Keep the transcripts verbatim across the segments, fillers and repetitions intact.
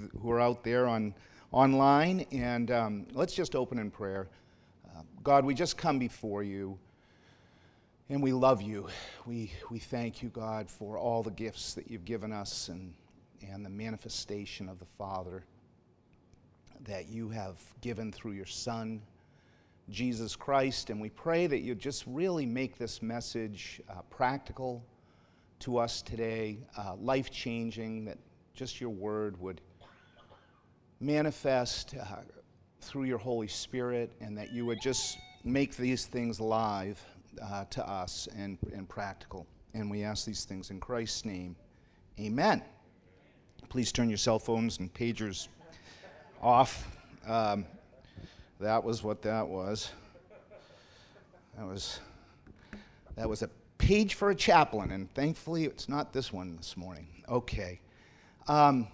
th- who are out there on online. And um, let's just open in prayer. Uh, God, we just come before you, and we love you. We we thank you, God, for all the gifts that you've given us and and the manifestation of the Father that you have given through your Son, Jesus Christ. And we pray that you just really make this message uh, practical to us today, uh, life-changing, that just your word would manifest uh, through your Holy Spirit, and that you would just make these things live uh, to us and, and practical. And we ask these things in Christ's name. Amen. Please turn your cell phones and pagers off. Um, that was what that was. That was that was a page for a chaplain, and thankfully it's not this one this morning. Okay. Um,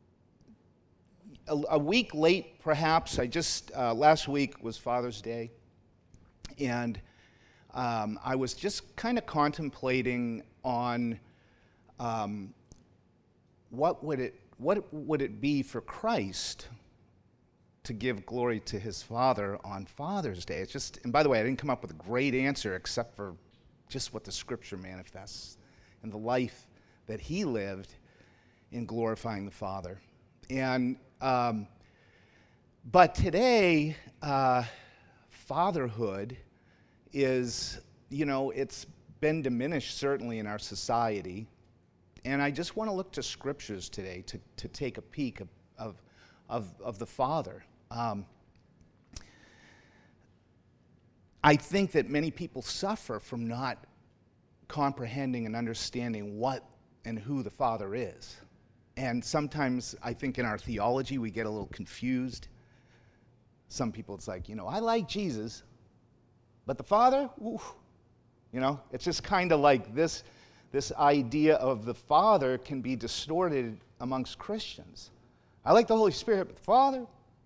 a, a week late, perhaps. I just, uh, last week was Father's Day, and um, I was just kind of contemplating on um, what would it what would it be for Christ to give glory to his Father on Father's Day. It's just, and by the way, I didn't come up with a great answer except for just what the Scripture manifests and the life that he lived in glorifying the Father. And um, but today, uh, fatherhood is, you know, it's been diminished certainly in our society. And I just want to look to Scriptures today to, to take a peek of, of, of, of the Father. Um, I think that many people suffer from not comprehending and understanding what and who the Father is. And sometimes I think in our theology we get a little confused. Some people, it's like, you know, I like Jesus, but the Father, ooh, you know, it's just kind of like this, this idea of the Father can be distorted amongst Christians. I like the Holy Spirit, but the Father,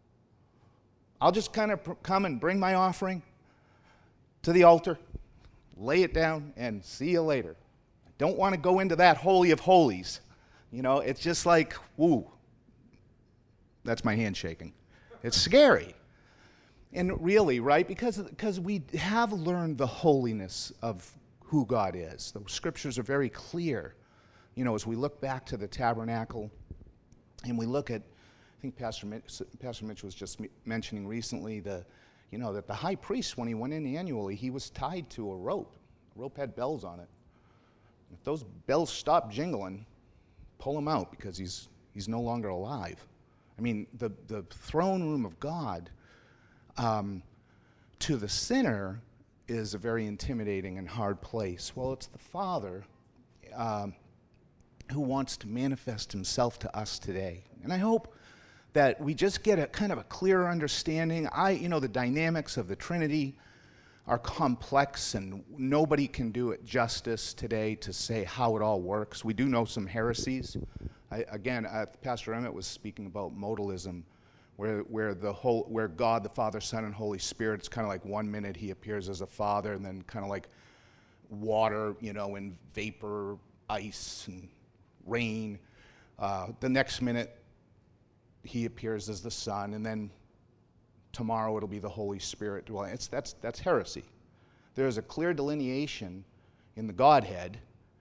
I'll just kind of pr- come and bring my offering to the altar, lay it down, and see you later. I don't want to go into that Holy of Holies. You know, it's just like, woo. That's my hand shaking. It's scary. And really, right, because, because we have learned the holiness of who God is. The Scriptures are very clear. You know, as we look back to the tabernacle and we look at, I think Pastor Mitch, Pastor Mitch was just mentioning recently the, you know, that the high priest, when he went in annually, he was tied to a rope. The rope had bells on it. If those bells stopped jingling, pull him out because he's he's no longer alive. I mean, the, the throne room of God um, to the sinner is a very intimidating and hard place. Well, it's the Father um, who wants to manifest himself to us today. And I hope that we just get a kind of a clearer understanding. I, you know, the dynamics of the Trinity are complex, and nobody can do it justice today to say how it all works. We do know some heresies. I, again, uh, Pastor Emmett was speaking about modalism, where where the whole where God, the Father, Son, and Holy Spirit, it's kind of like one minute he appears as a father, and then kind of like water, you know, and vapor, ice, and rain. Uh, the next minute he appears as the Son, and then tomorrow it'll be the Holy Spirit dwelling. It's, that's, that's heresy. There is a clear delineation in the Godhead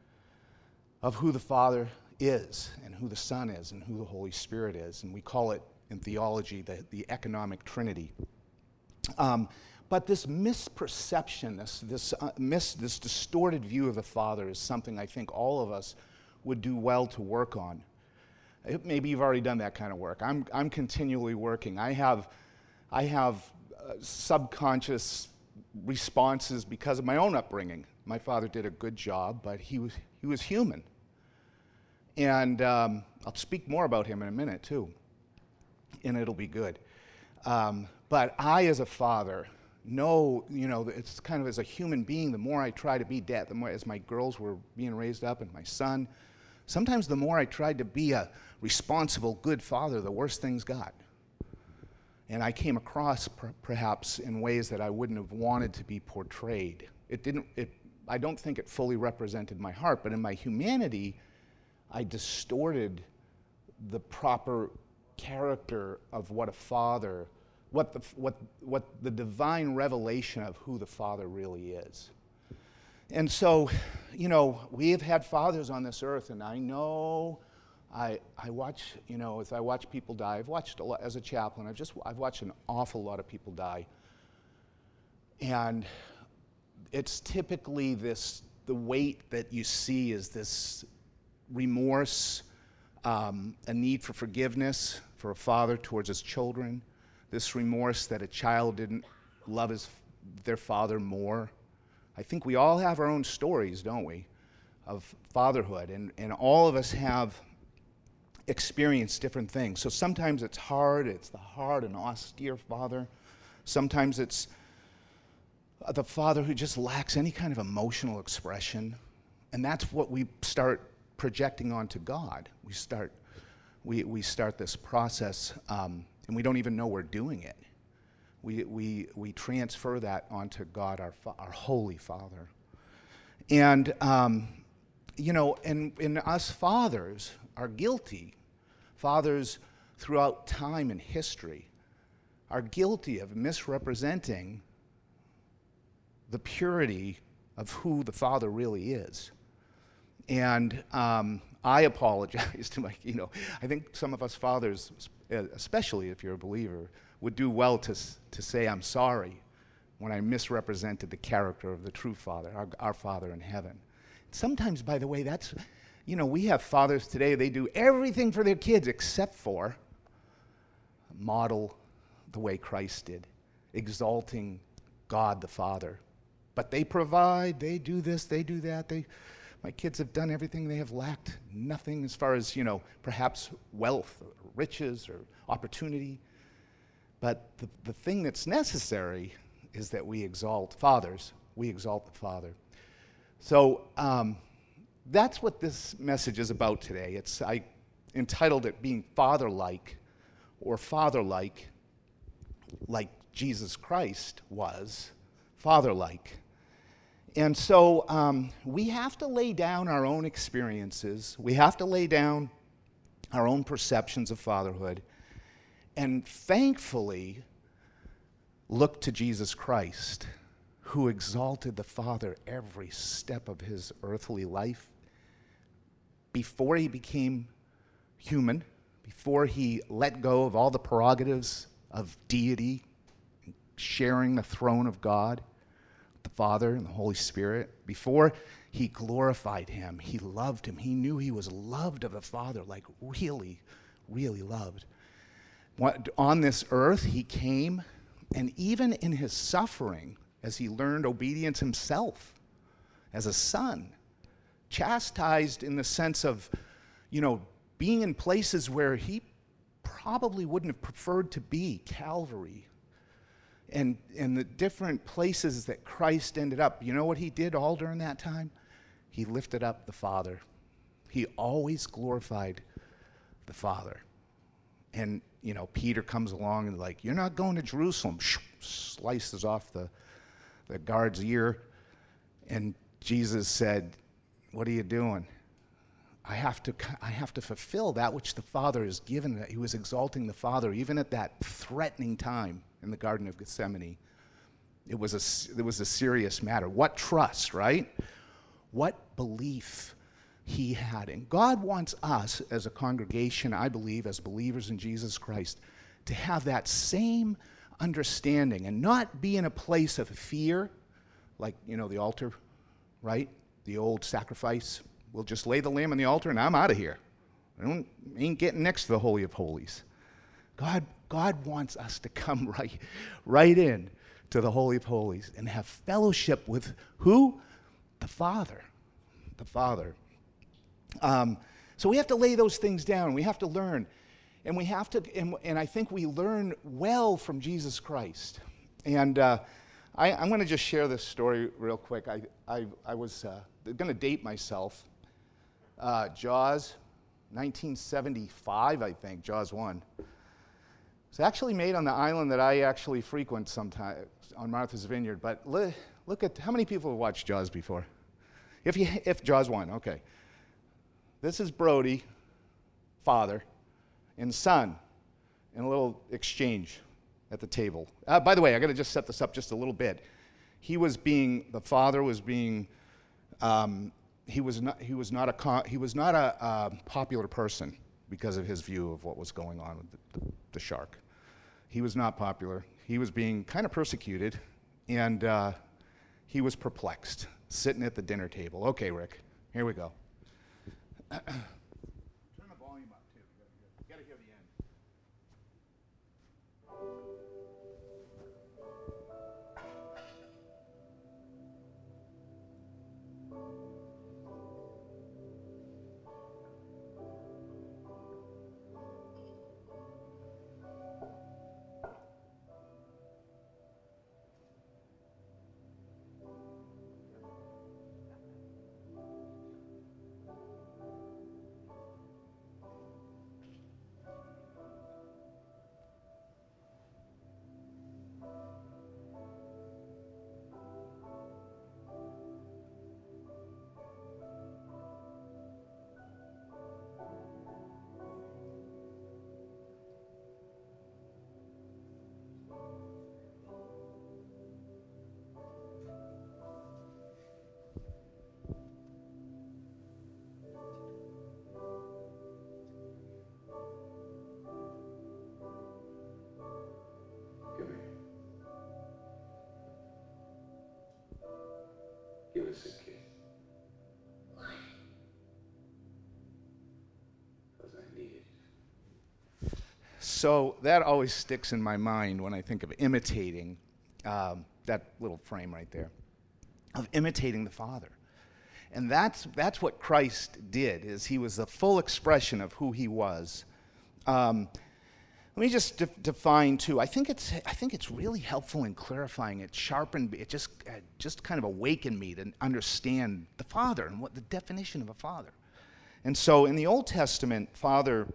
of who the Father is and who the Son is and who the Holy Spirit is. And we call it in theology the, the economic Trinity. Um, but this misperception, this, this, uh, mis, this distorted view of the Father is something I think all of us would do well to work on. Maybe you've already done that kind of work. I'm, I'm continually working. I have... I have uh, subconscious responses because of my own upbringing. My father did a good job, but he was he was human. And um, I'll speak more about him in a minute, too. And it'll be good. Um, but I, as a father, know, you know, it's kind of as a human being, the more I try to be dad, the more, as my girls were being raised up and my son, sometimes the more I tried to be a responsible, good father, the worse things got. And I came across per- perhaps in ways that I wouldn't have wanted to be portrayed. It didn't, it, I don't think it fully represented my heart, but in my humanity, I distorted the proper character of what a father, what the, what, what the divine revelation of who the Father really is. And so, you know, we have had fathers on this earth, and I know, I, I watch, you know, as I watch people die, I've watched a lot, as a chaplain, I've just, I've watched an awful lot of people die. And it's typically this, the weight that you see is this remorse, um, a need for forgiveness for a father towards his children, this remorse that a child didn't love his, their father more. I think we all have our own stories, don't we, of fatherhood, and, and all of us have experienced different things. So sometimes it's hard, it's the hard and austere father. Sometimes it's the father who just lacks any kind of emotional expression, and that's what we start projecting onto God. We start, we, we start this process, um, and we don't even know we're doing it. We, we, we transfer that onto God, our, our Holy Father. And, um, you know, and, and us fathers are guilty. Fathers throughout time and history are guilty of misrepresenting the purity of who the Father really is. And um, I apologize to my, you know, I think some of us fathers, especially if you're a believer, would do well to, to say, I'm sorry when I misrepresented the character of the true Father, our, our Father in heaven. Sometimes, by the way, that's, you know, we have fathers today, they do everything for their kids except for model the way Christ did, exalting God the Father. But they provide, they do this, they do that. They, my kids have done everything. They have lacked nothing as far as, you know, perhaps wealth, or riches, or opportunity. But the, the thing that's necessary is that we exalt fathers. We exalt the Father. So um, that's what this message is about today. It's, I entitled it Being Father-like, or Father-like, like Jesus Christ was, Father-like. And so um, we have to lay down our own experiences. We have to lay down our own perceptions of fatherhood, and thankfully look to Jesus Christ, who exalted the Father every step of his earthly life. Before he became human, before he let go of all the prerogatives of deity, sharing the throne of God, the Father and the Holy Spirit, before he glorified him, he loved him. He knew he was loved of the Father, like really, really loved. On this earth, he came, and even in his suffering, as he learned obedience himself as a son, chastised in the sense of, you know, being in places where he probably wouldn't have preferred to be, Calvary, and, and the different places that Christ ended up. You know what he did all during that time? He lifted up the Father. He always glorified the Father. And, you know, Peter comes along and like, you're not going to Jerusalem. Slices off the, the guard's ear. And Jesus said, what are you doing? I have to, I have to fulfill that which the Father has given. He was exalting the Father even at that threatening time in the Garden of Gethsemane. It was a, it was a serious matter. What trust, right? What belief he had. And God wants us as a congregation, I believe, as believers in Jesus Christ, to have that same understanding and not be in a place of fear, like, you know, the altar, right? The old sacrifice. We'll just lay the lamb on the altar and I'm out of here. I don't, ain't getting next to the Holy of Holies. God, God wants us to come right, right in to the Holy of Holies and have fellowship with who? The Father. The Father. Um, so we have to lay those things down. We have to learn. And we have to, and, and I think we learn well from Jesus Christ. And uh, I, I'm going to just share this story real quick. I, I, I was uh, going to date myself. Uh, Jaws, nineteen seventy-five, I think, Jaws one. It's actually made on the island that I actually frequent sometimes, on Martha's Vineyard. But li- look at, how many people have watched Jaws before? If you, if Jaws one, okay. This is Brody, father, and son. and a little exchange at the table. Uh, by the way, I got to just set this up just a little bit. He was being, the father was being, um, he was not, he was not a, con- he was not a uh, popular person because of his view of what was going on with the, the, the shark. He was not popular. He was being kind of persecuted, and uh, he was perplexed, sitting at the dinner table. Okay, Rick, here we go. Turn the volume up, too. You got to hear the end. Give us a kiss. Because I need it. So that always sticks in my mind when I think of imitating, um, that little frame right there, of imitating the Father. And that's, that's what Christ did, is he was the full expression of who he was. Um, Let me just de- define too. I think it's I think it's really helpful in clarifying. It sharpened. It just uh, just kind of awakened me to understand the Father and what the definition of a father. And so, in the Old Testament, Father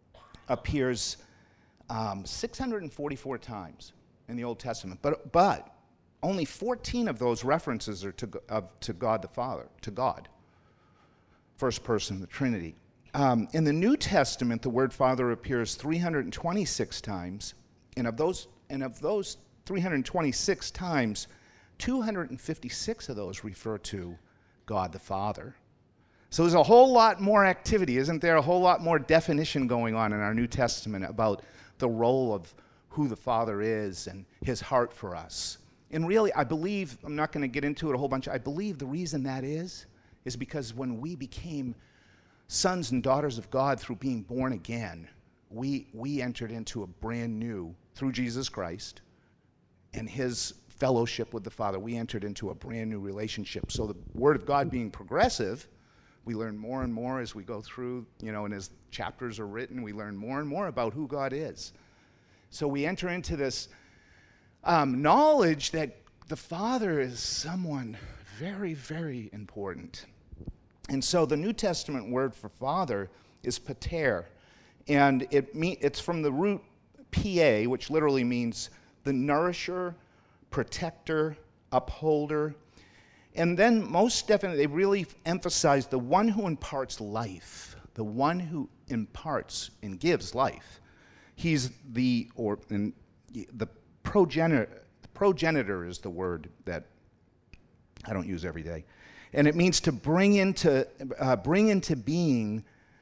appears um, six hundred forty-four times in the Old Testament, but but only fourteen of those references are to of, to God the Father, to God, first person of the Trinity. Um, in the New Testament, the word Father appears three hundred twenty-six times, and of those, and of those three hundred twenty-six times, two hundred fifty-six of those refer to God the Father. So there's a whole lot more activity, isn't there? A whole lot more definition going on in our New Testament about the role of who the Father is and his heart for us. And really, I believe, I'm not going to get into it a whole bunch, I believe the reason that is, is because when we became sons and daughters of God through being born again, we we entered into a brand new, through Jesus Christ and his fellowship with the Father, we entered into a brand new relationship. So the Word of God being progressive, we learn more and more as we go through, you know, and as chapters are written, we learn more and more about who God is. So we enter into this um, knowledge that the Father is someone very, very important. And so the New Testament word for father is pater, and it me- it's from the root pa, which literally means the nourisher, protector, upholder. And then most definitely, they really emphasize the one who imparts life, the one who imparts and gives life. He's the, or in, the progenitor, progenitor is the word that I don't use every day. And it means to bring into, uh, bring into being,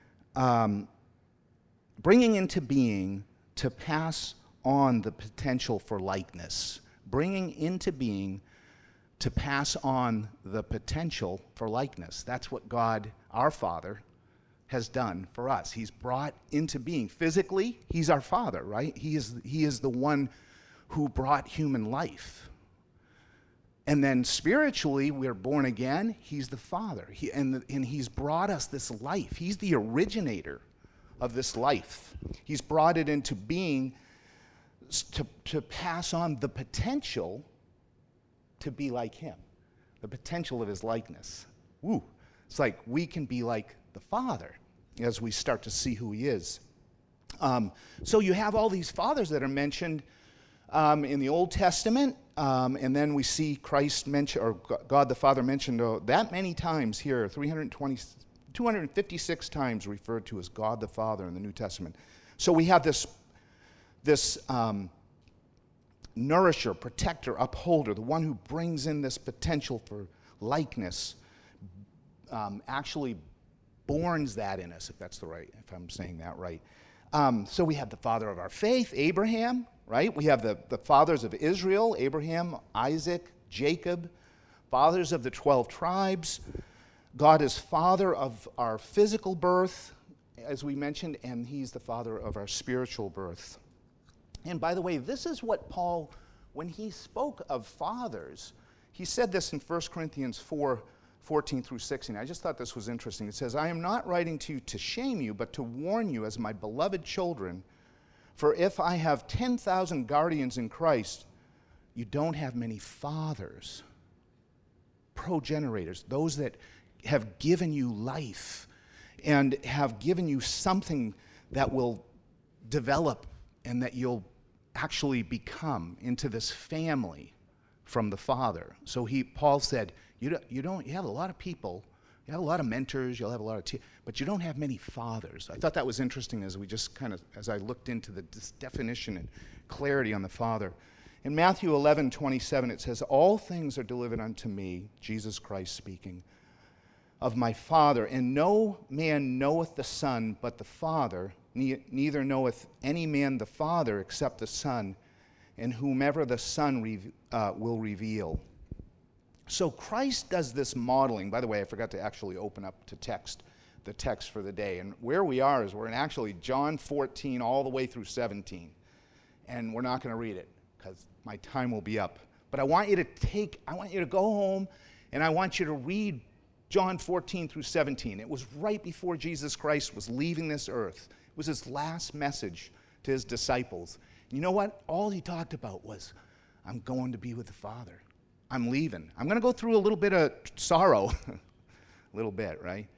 um, bringing into being to pass on the potential for likeness. Bringing into being to pass on the potential for likeness. That's what God, our Father, has done for us. He's brought into being. Physically, he's our Father, right? He is, he is the one who brought human life. And then spiritually, we're born again. He's the Father. He, and, the, and he's brought us this life. He's the originator of this life. He's brought it into being to, to pass on the potential to be like him, the potential of his likeness. Woo. It's like we can be like the Father as we start to see who he is. Um, so you have all these fathers that are mentioned um, in the Old Testament, um, and then we see Christ mentioned, or God the Father mentioned uh, that many times here, three hundred twenty, two hundred fifty-six times referred to as God the Father in the New Testament. So we have this this um, nourisher, protector, upholder, the one who brings in this potential for likeness, um, actually borns that in us, if that's the right, if I'm saying that right. Um, so we have the father of our faith, Abraham, right? We have the, the fathers of Israel, Abraham, Isaac, Jacob, fathers of the twelve tribes. God is father of our physical birth, as we mentioned, and he's the father of our spiritual birth. And by the way, this is what Paul, when he spoke of fathers, he said this in First Corinthians four, fourteen through sixteen. I just thought this was interesting. It says, I am not writing to you to shame you, but to warn you as my beloved children. For if I have ten thousand guardians in Christ, you don't have many fathers, progenitors, those that have given you life and have given you something that will develop and that you'll actually become into this family from the Father. So he, Paul said, you don't, you don't, you have a lot of people, you have a lot of mentors, you'll have a lot of, te- but you don't have many fathers. I thought that was interesting as we just kind of, as I looked into the this definition and clarity on the Father. In Matthew eleven twenty-seven, it says, all things are delivered unto me, Jesus Christ speaking, of my Father, and no man knoweth the Son but the Father, ne- neither knoweth any man the Father except the Son, and whomever the Son re- uh, will reveal. So Christ does this modeling. By the way, I forgot to actually open up to text, the text for the day. And where we are is we're in actually John fourteen all the way through seventeen. And we're not going to read it because my time will be up. But I want you to take, I want you to go home and I want you to read John fourteen through seventeen. It was right before Jesus Christ was leaving this earth. It was his last message to his disciples. You know what? All he talked about was, I'm going to be with the Father. I'm leaving. I'm going to go through a little bit of sorrow. A little bit, right?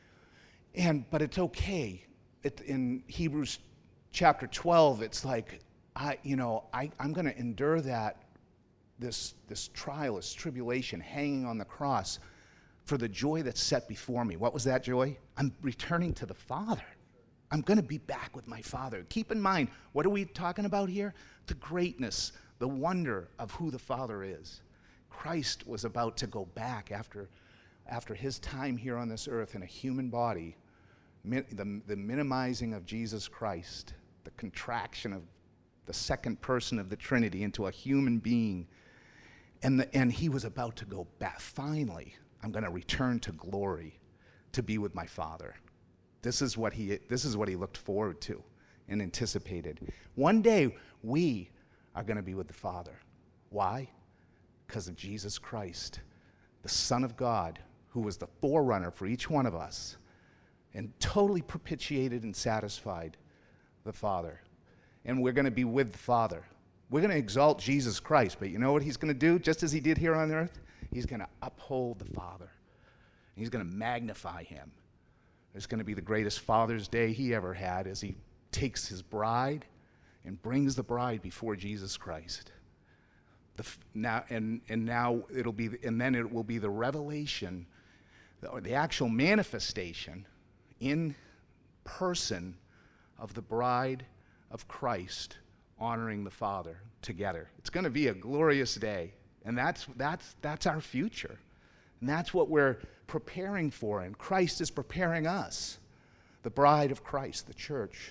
And but it's okay. It, in Hebrews chapter twelve, it's like, I, you know, I, I'm going to endure that, this, this trial, this tribulation, hanging on the cross for the joy that's set before me. What was that joy? I'm returning to the Father. I'm going to be back with my Father. Keep in mind, what are we talking about here? The greatness, the wonder of who the Father is. Christ was about to go back after, after his time here on this earth in a human body, min, the, the minimizing of Jesus Christ, the contraction of the second person of the Trinity into a human being. And, the, and he was about to go back. Finally, I'm going to return to glory to be with my Father. This is what he, this is what he looked forward to and anticipated. One day, we are going to be with the Father. Why? Because of Jesus Christ, the Son of God, who was the forerunner for each one of us and totally propitiated and satisfied the Father. And we're going to be with the Father. We're going to exalt Jesus Christ, but you know what he's going to do, just as he did here on earth? He's going to uphold the Father. He's going to magnify him. It's going to be the greatest Father's Day he ever had as he takes his bride and brings the bride before Jesus Christ. The, now and and now it'll be, and then it will be the revelation, or the actual manifestation in person of the bride of Christ honoring the Father together. It's going to be a glorious day, and that's that's that's our future, and that's what we're preparing for. And Christ is preparing us, the bride of Christ, the church,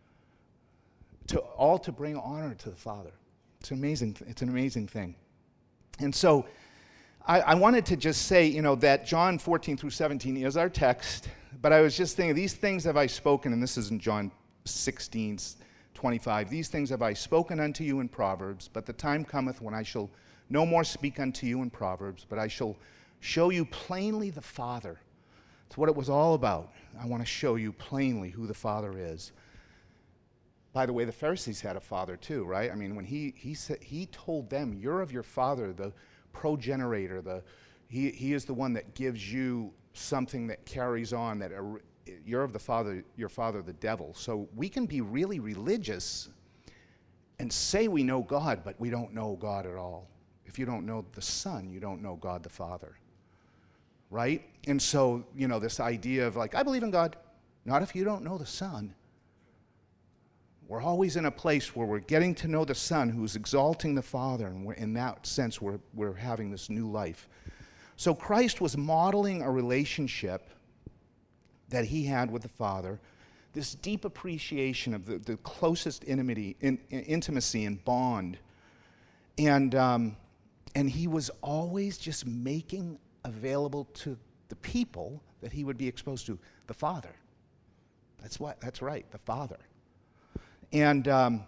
to all to bring honor to the Father. It's amazing. It's an amazing thing. And so I, I wanted to just say, you know, that John fourteen through seventeen is our text, but I was just thinking, these things have I spoken, and this is in John sixteen twenty-five, these things have I spoken unto you in Proverbs, but the time cometh when I shall no more speak unto you in Proverbs, but I shall show you plainly the Father. That's what it was all about. I want to show you plainly who the Father is. By the way, the Pharisees had a father too, right? I mean, when he he said, he told them, "You're of your father, the progenitor. The he he is the one that gives you something that carries on. That a, you're of the father, your father, the devil." So we can be really religious and say we know God, but we don't know God at all. If you don't know the Son, you don't know God the Father, right? And so, you know, this idea of like, I believe in God, not if you don't know the Son. We're always in a place where we're getting to know the Son who's exalting the Father, and we're, in that sense, we're, we're having this new life. So Christ was modeling a relationship that he had with the Father, this deep appreciation of the, the closest intimacy, in, intimacy and bond. And, um, and he was always just making available to the people that he would be exposed to, the Father. That's what. That's right, the Father. And um,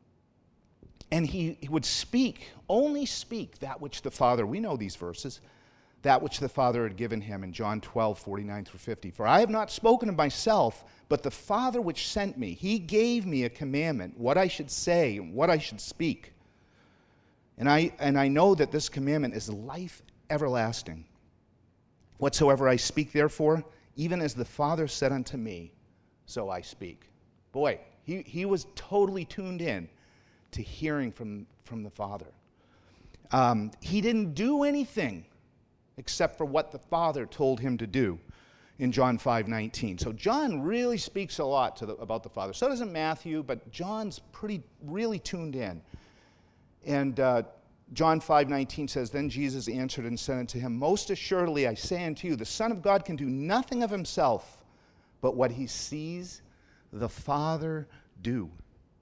and he, he would speak, only speak that which the Father, we know these verses, that which the Father had given him in John twelve, forty-nine through fifty. For I have not spoken of myself, but the Father which sent me, he gave me a commandment, what I should say and what I should speak. And I and I know that this commandment is life everlasting. Whatsoever I speak, therefore, even as the Father said unto me, so I speak. Boy, he, he was totally tuned in to hearing from, from the Father. Um, he didn't do anything except for what the Father told him to do in John five nineteen. So John really speaks a lot to the, about the Father. So doesn't Matthew, but John's pretty, really tuned in. And uh, John five nineteen says, Then Jesus answered and said unto him, Most assuredly I say unto you, the Son of God can do nothing of himself, but what he sees the Father do.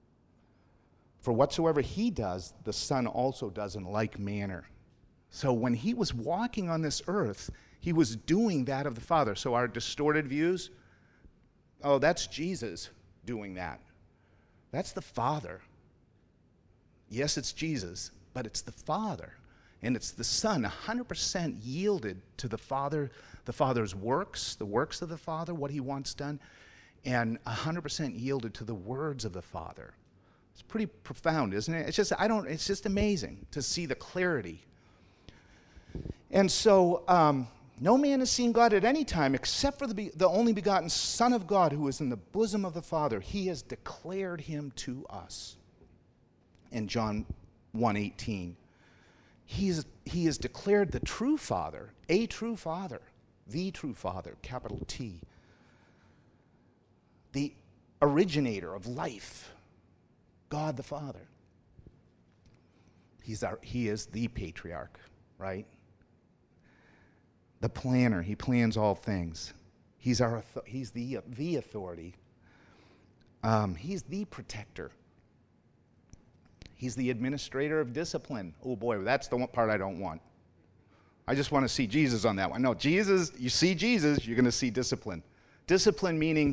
For whatsoever he does, the Son also does in like manner. So when he was walking on this earth, he was doing that of the Father. So our distorted views, oh, that's Jesus doing that. That's the Father. Yes, it's Jesus, but it's the Father. And it's the Son, one hundred percent yielded to the Father, the Father's works, the works of the Father, what he wants done, and one hundred percent yielded to the words of the Father. It's pretty profound, isn't it? It's just, I don't, it's just amazing to see the clarity. And so, um, no man has seen God at any time except for the, be- the only begotten Son of God who is in the bosom of the Father. He has declared him to us. In John one eighteen. He's, he has declared the true Father, a true Father, the true Father, capital T, the originator of life, God the Father. He's our, he is the patriarch, right? The planner, he plans all things. He's, our, he's the, the authority. Um, he's the protector. He's the administrator of discipline. Oh boy, that's the one part I don't want. I just want to see Jesus on that one. No, Jesus, you see Jesus, you're going to see discipline. Discipline meaning,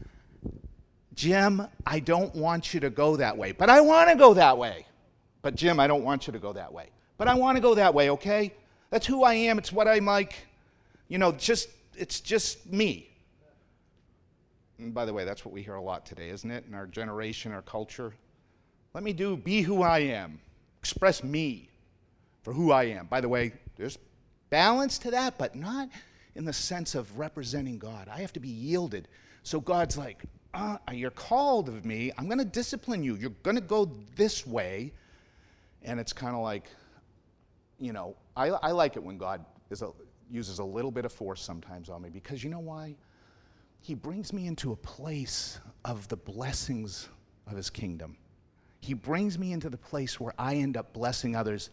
Jim, I don't want you to go that way, but I want to go that way. But Jim, I don't want you to go that way. But I want to go that way, okay? That's who I am. It's what I'm like. You know, just it's just me. And by the way, that's what we hear a lot today, isn't it? In our generation, our culture. Let me do, be who I am. Express me for who I am. By the way, there's balance to that, but not in the sense of representing God. I have to be yielded. So God's like, uh, you're called of me. I'm going to discipline you. You're going to go this way. And it's kind of like, you know, I, I like it when God is a, uses a little bit of force sometimes on me, because you know why? He brings me into a place of the blessings of his kingdom. He brings me into the place where I end up blessing others.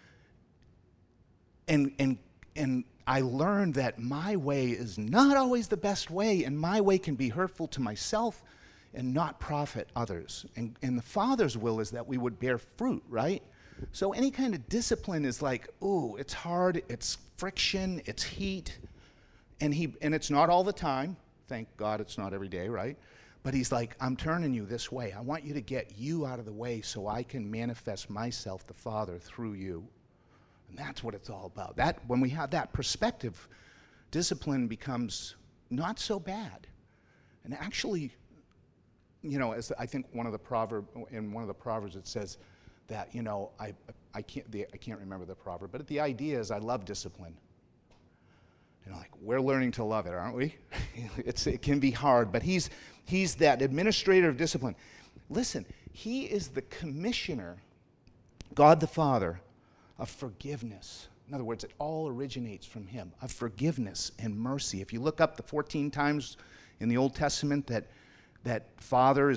And, and, and I learned that my way is not always the best way, and my way can be hurtful to myself and not profit others. And, and the Father's will is that we would bear fruit, right? So any kind of discipline is like, ooh, it's hard, it's friction, it's heat, and he and it's not all the time. Thank God it's not every day, right? But he's like, I'm turning you this way. I want you to get you out of the way so I can manifest myself, the Father, through you. And that's what it's all about. That when we have that perspective, discipline becomes not so bad. And actually, you know, as I think one of the proverb in one of the proverbs it says that, you know, I I can't the, I can't remember the proverb, but the idea is I love discipline. You know, like we're learning to love it, aren't we? it's it can be hard, but he's he's that administrator of discipline. Listen, he is the commissioner, God the Father, of forgiveness. In other words, it all originates from him, of forgiveness and mercy. If you look up the fourteen times in the Old Testament that that Father is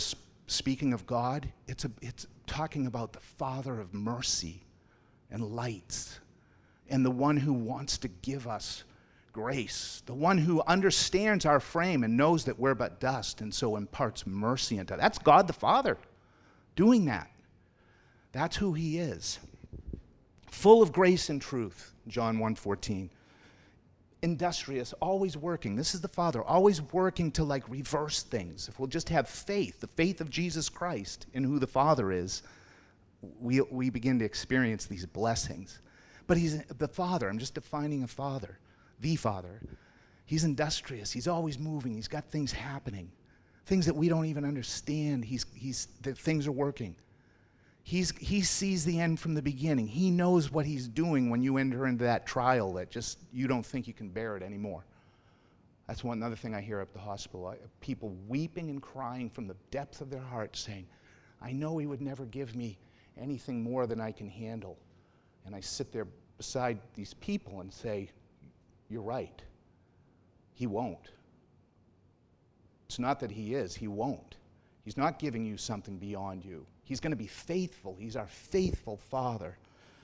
speaking of God, it's, a, it's talking about the Father of mercy and lights, and the one who wants to give us grace, the one who understands our frame and knows that we're but dust, and so imparts mercy into. That's God the Father doing that. That's who he is. Full of grace and truth, John one fourteen. Industrious, always working. This is the Father, always working to like reverse things. If we'll just have faith, the faith of Jesus Christ in who the Father is, we, we begin to experience these blessings. But he's the Father. I'm just defining a Father, the Father. He's industrious. He's always moving. He's got things happening, things that we don't even understand. He's, he's, that things are working. He's, he sees the end from the beginning. He knows what he's doing when you enter into that trial that just you don't think you can bear it anymore. That's one other thing I hear at the hospital. I, people weeping and crying from the depth of their heart saying, I know he would never give me anything more than I can handle. And I sit there beside these people and say, you're right. He won't. It's not that he is. He won't. He's not giving you something beyond you. He's going to be faithful. He's our faithful Father.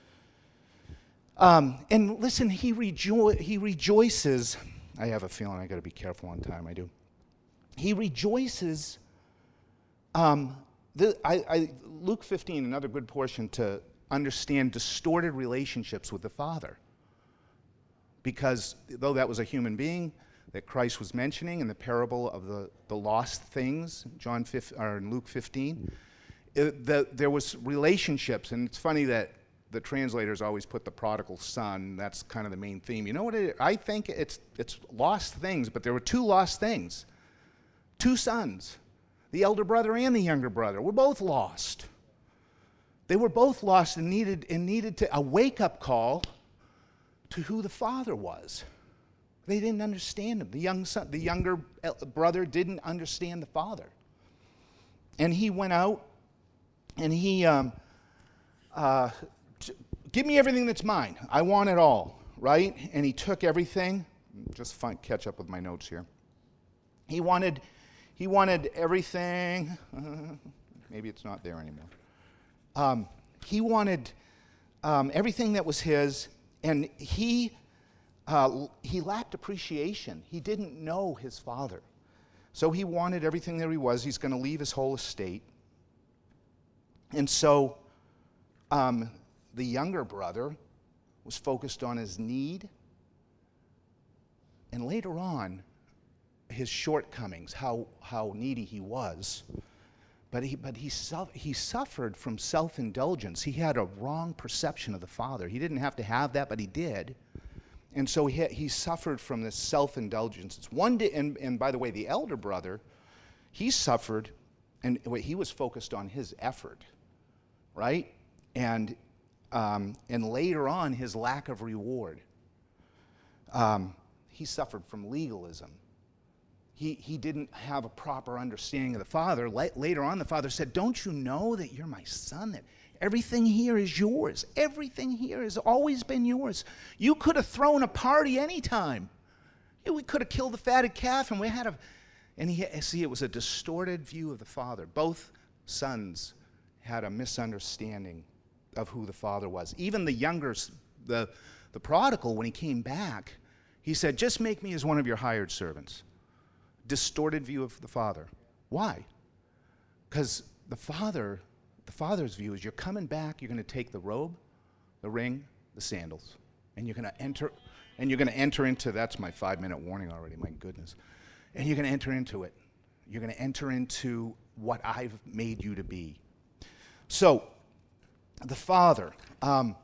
Um, and listen, he, rejo- he rejoices. I have a feeling I got to be careful on time. I do. He rejoices. Um, the, I, I, Luke fifteen, another good portion to understand distorted relationships with the Father. Because though that was a human being that Christ was mentioning in the parable of the, the lost things, John fifteen, or in Luke fifteen, it, the, there was relationships, and it's funny that the translators always put the prodigal son. That's kind of the main theme. You know what? It, I think it's it's lost things, but there were two lost things, two sons, the elder brother and the younger brother were both lost. They were both lost and needed and needed to, a wake-up call to who the Father was. They didn't understand him. The young son, the younger brother didn't understand the Father, and he went out and he. Um, uh, Give me everything that's mine. I want it all, right? And he took everything. Just find, catch up with my notes here. He wanted, he wanted everything. Uh, maybe it's not there anymore. Um, he wanted um, everything that was his, and he uh, he lacked appreciation. He didn't know his father, so he wanted everything that he was. He's going to leave his whole estate, and so. Um, The younger brother was focused on his need, and later on, his shortcomings, how, how needy he was. But he, but he, he suffered from self-indulgence. He had a wrong perception of the Father. He didn't have to have that, but he did. And so he, he suffered from this self-indulgence. It's one day, and, and by the way, the elder brother, he suffered, and he was focused on his effort, right? And Um, and later on, his lack of reward. Um, he suffered from legalism. He, he didn't have a proper understanding of the Father. La- later on, the Father said, don't you know that you're my son, that everything here is yours? Everything here has always been yours. You could have thrown a party anytime. You, we could have killed the fatted calf, and we had a... And he, see, it was a distorted view of the Father. Both sons had a misunderstanding of who the Father was. Even the younger, the, the prodigal, when he came back, he said, just make me as one of your hired servants. Distorted view of the Father. Why? Because the Father, the Father's view is you're coming back, you're going to take the robe, the ring, the sandals, and you're going to enter, and you're going to enter into, that's my five-minute warning already, my goodness. And you're going to enter into it. You're going to enter into what I've made you to be. So, the Father. Um,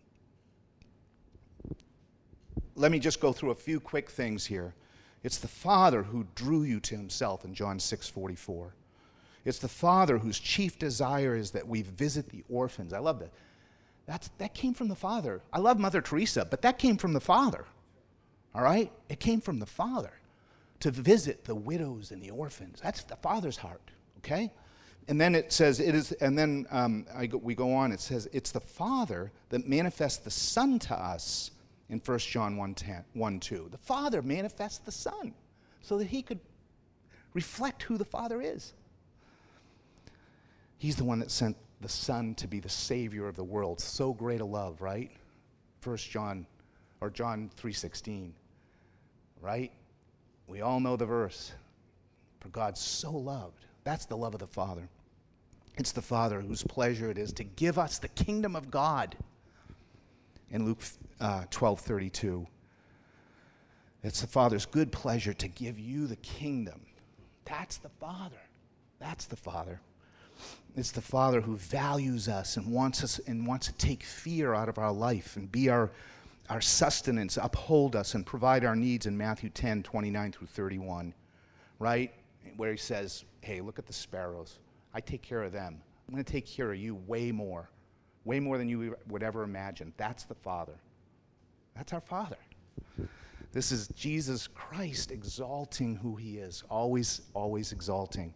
let me just go through a few quick things here. It's the Father who drew you to himself in John six forty-four. It's the Father whose chief desire is that we visit the orphans. I love that. That's, that came from the Father. I love Mother Teresa, but that came from the Father. All right? It came from the Father to visit the widows and the orphans. That's the Father's heart, okay? And then it says, it is, and then um, I go, we go on, it says, it's the Father that manifests the Son to us in First John one two. The Father manifests the Son so that he could reflect who the Father is. He's the one that sent the Son to be the Savior of the world. So great a love, right? First John, or John three sixteen, right? We all know the verse. For God so loved. That's the love of the Father. It's the Father whose pleasure it is to give us the kingdom of God. In Luke uh, twelve thirty-two, it's the Father's good pleasure to give you the kingdom. That's the Father. That's the Father. It's the Father who values us and wants us and wants to take fear out of our life and be our, our sustenance, uphold us, and provide our needs in Matthew ten twenty-nine through thirty-one, right? Where he says, hey, look at the sparrows. I take care of them. I'm going to take care of you way more, way more than you would ever imagine. That's the Father. That's our Father. This is Jesus Christ exalting who he is, always, always exalting.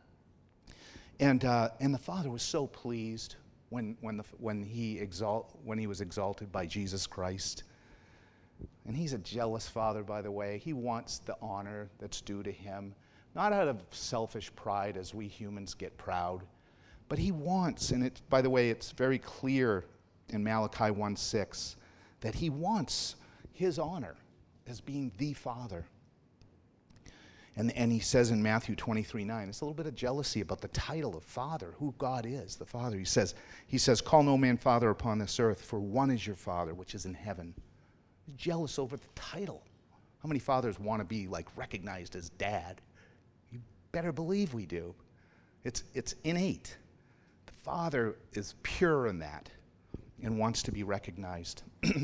And uh, and the Father was so pleased when when the when he exalt when he was exalted by Jesus Christ. And he's a jealous Father, by the way. He wants the honor that's due to him, not out of selfish pride as we humans get proud, but he wants, and it by the way, it's very clear in Malachi one six that he wants his honor as being the Father. And, and he says in Matthew twenty-three nine, it's a little bit of jealousy about the title of Father, who God is, the Father. He says, he says, call no man Father upon this earth, for one is your Father, which is in heaven. He's jealous over the title. How many fathers want to be like recognized as dad? You better believe we do. It's, it's innate. The Father is pure in that and wants to be recognized.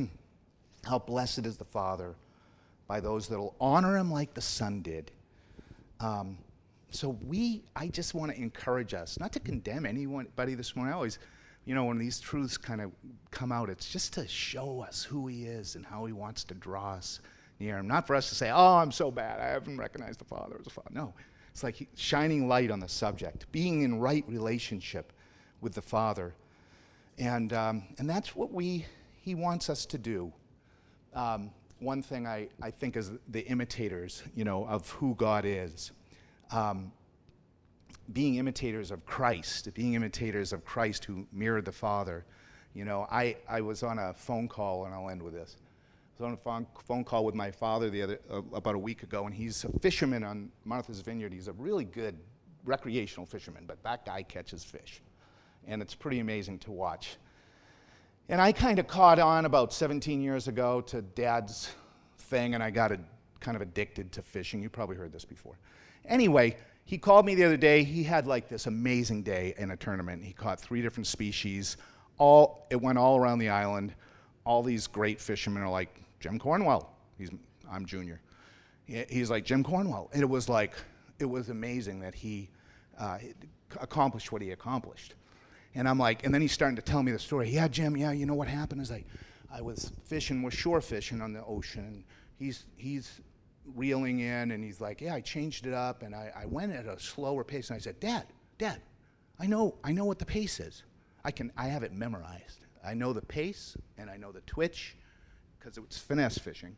How blessed is the Father by those that will honor him like the Son did. Um, so we, I just want to encourage us, not to condemn anybody this morning. I always, you know, when these truths kind of come out, it's just to show us who he is and how he wants to draw us near him. Not for us to say, oh, I'm so bad, I haven't recognized the Father as a Father. No, it's like he, shining light on the subject, being in right relationship with the Father. And, um, and that's what we, he wants us to do. Um, One thing I, I think is the imitators, you know, of who God is. Um, being imitators of Christ, being imitators of Christ who mirrored the Father. You know, I, I was on a phone call, and I'll end with this. I was on a phone, phone call with my father the other uh, about a week ago, and he's a fisherman on Martha's Vineyard. He's a really good recreational fisherman, but that guy catches fish. And it's pretty amazing to watch. And I kind of caught on about seventeen years ago to Dad's thing, and I got a, kind of addicted to fishing. You probably heard this before. Anyway, he called me the other day. He had like this amazing day in a tournament. He caught three different species. All it went all around the island. All these great fishermen are like, Jim Cornwell. He's I'm junior. He, he's like, Jim Cornwell. And it was like, it was amazing that he uh, accomplished what he accomplished. And I'm like, and then he's starting to tell me the story. Yeah, Jim, yeah, you know what happened is I, I was fishing, was shore fishing on the ocean, and he's he's reeling in, and he's like, yeah, I changed it up, and I, I went at a slower pace, and I said, Dad, Dad, I know I know what the pace is. I can I have it memorized. I know the pace, and I know the twitch, because it's finesse fishing,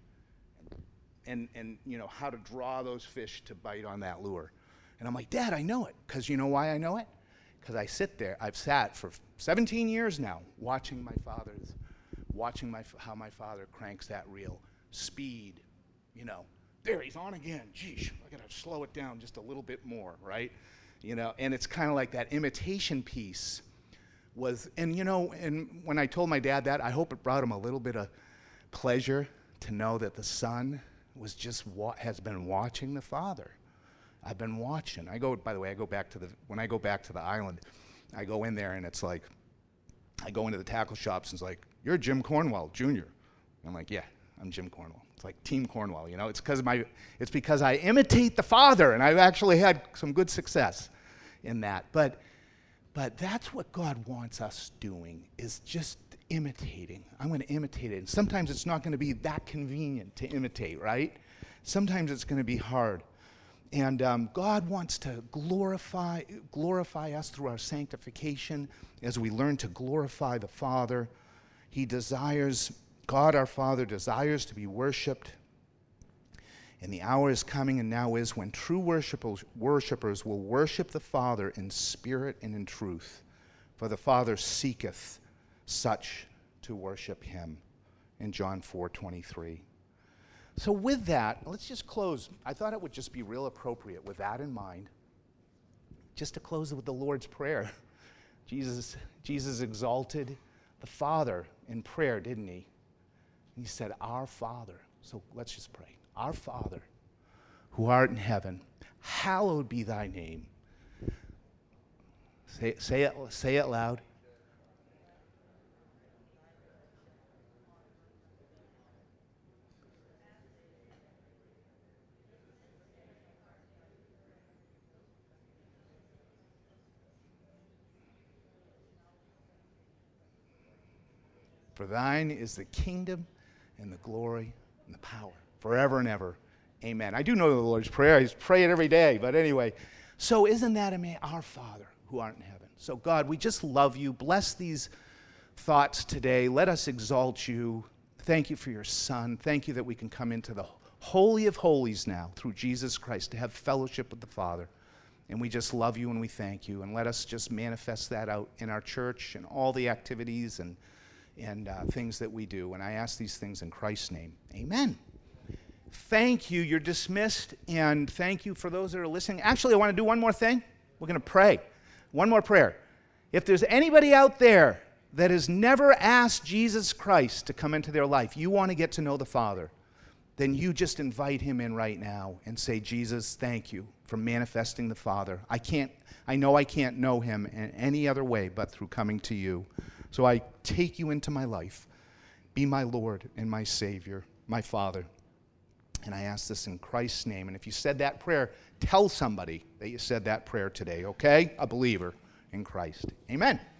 and and you know how to draw those fish to bite on that lure. And I'm like, Dad, I know it, because you know why I know it? Because I sit there, I've sat for seventeen years now watching my father's, watching my how my father cranks that reel, speed, you know, there he's on again, geesh, I gotta slow it down just a little bit more, right? You know, and it's kind of like that imitation piece was, and you know, and when I told my dad that, I hope it brought him a little bit of pleasure to know that the son was just, wa- has been watching the father. I've been watching. I go, by the way, I go back to the, when I go back to the island, I go in there and it's like, I go into the tackle shops and it's like, you're Jim Cornwell, Junior I'm like, yeah, I'm Jim Cornwell. It's like Team Cornwell, you know, it's because my, it's because I imitate the father, and I've actually had some good success in that. But, but that's what God wants us doing, is just imitating. I'm going to imitate it. And sometimes it's not going to be that convenient to imitate, right? Sometimes it's going to be hard. And um, God wants to glorify, glorify us through our sanctification as we learn to glorify the Father. He desires, God our Father desires to be worshiped. And the hour is coming and now is when true worshipers, worshipers will worship the Father in spirit and in truth. For the Father seeketh such to worship him. In John four twenty-three. So with that, let's just close. I thought it would just be real appropriate with that in mind, just to close with the Lord's Prayer. Jesus, Jesus exalted the Father in prayer, didn't he? He said, Our Father. So let's just pray. Our Father, who art in heaven, hallowed be thy name. Say, say it, say it loud. For thine is the kingdom and the glory and the power forever and ever. Amen. I do know the Lord's Prayer. I pray it every day. But anyway, so isn't that amazing? Our Father who art in heaven. So God, we just love you. Bless these thoughts today. Let us exalt you. Thank you for your Son. Thank you that we can come into the Holy of Holies now through Jesus Christ to have fellowship with the Father. And we just love you and we thank you. And let us just manifest that out in our church and all the activities and and uh, things that we do. And I ask these things in Christ's name. Amen. Thank you. You're dismissed. And thank you for those that are listening. Actually, I want to do one more thing. We're going to pray. One more prayer. If there's anybody out there that has never asked Jesus Christ to come into their life, you want to get to know the Father, then you just invite him in right now and say, Jesus, thank you for manifesting the Father. I can't, I know I can't know him in any other way but through coming to you. So I take you into my life. Be my Lord and my Savior, my Father. And I ask this in Christ's name. And if you said that prayer, tell somebody that you said that prayer today, okay? A believer in Christ. Amen.